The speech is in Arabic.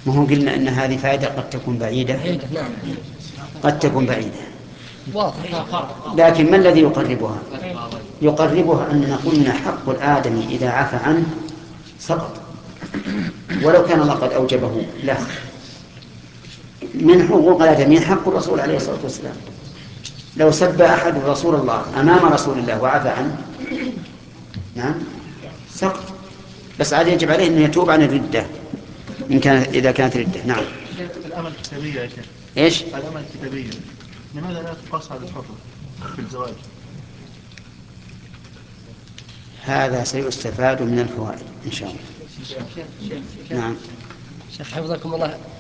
ما هو قلنا أن هذه فائدة قد تكون بعيدة، قد تكون بعيدة، لكن ما الذي يقربها؟ يقربها أننا قلنا حق الآدمي إذا عفى عنه سقط، ولو كان الله قد أوجبه له. من حقوق الآدميين حق الرسول عليه الصلاة والسلام، لو سب أحد رسول الله أمام رسول الله وعفى عنه نعم سقط، بس عاد يجب عليه أن يتوب عن الردة إذا كانت ردة. نعم. الأمل الكتابية يا شيخ. إيش؟ الأمل الكتابية لماذا لا تقاس على الحر في الزواج؟ هذا سيستفاد من الفوائد إن شاء الله. نعم. شيخ حفظكم الله،